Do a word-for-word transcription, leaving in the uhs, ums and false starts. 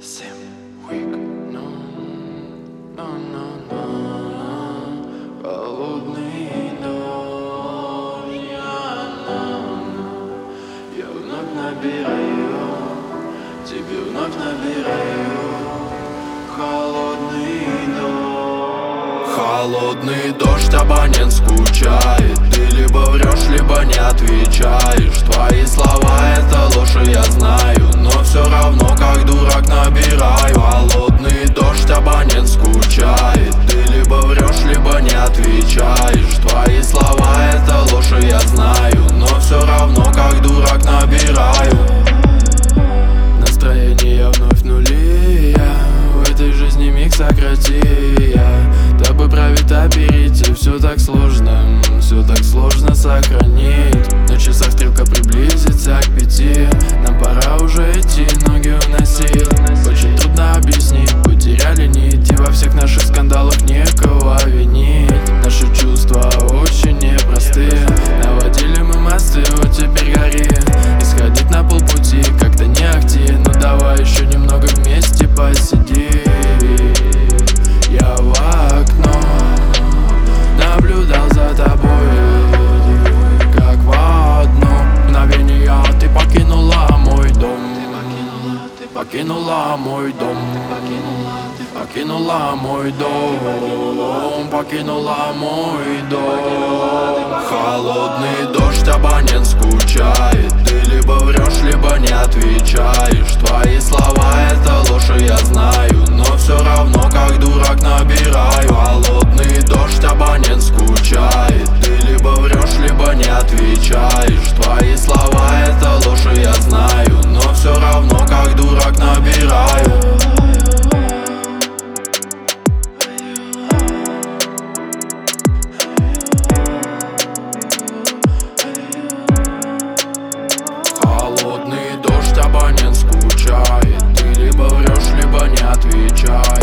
Sim weak, no, no, no, no, no. Холодный дождь, я, no, no. Я вновь набираю, тебе вновь набираю. Холодный дождь. Холодный дождь, абонент скучает. Ты либо врешь, либо не отвечаешь. Твои слова это ложь, и я знаю, но все равно как дурак набираю. Холодный дождь, абонент скучает. Ты либо врешь, либо не отвечаешь. Твои слова это ложь, и я знаю, но все равно как дурак набираю. Настроение вновь нули, я в этой жизни миг сократи, я тобой правит аперитив. Все так сложно, все так сложно сохранить. На часах стрелка приблизится к пяти. Нам пора уже идти, ноги уносить. Очень трудно объяснить, потеряли нить, и во всех наших скандалах некого винить. Наши чувства очень непростые. Наводили мы мосты, вот теперь гори. Исходить на полпути как-то не ахти. Ну давай еще немного вместе посиди. Я в окно наблюдал за тобой, как в одно мгновение ты покинула мой дом. Ты покинула мой дом. Покинула мой дом. Покинула мой дом. Холодный дождь, абонент скучает. Ты либо врешь, либо не отвечаешь. Твои слова это ложь, и я знаю, но все равно как дурак набираю. Холодный дождь, абонент скучает. Ты либо врешь, либо не отвечаешь. Твои слова это ложь, и я знаю, но все равно как дурак набираю. Холодный дождь, абонент скучает. Ты либо врешь, либо не отвечаешь.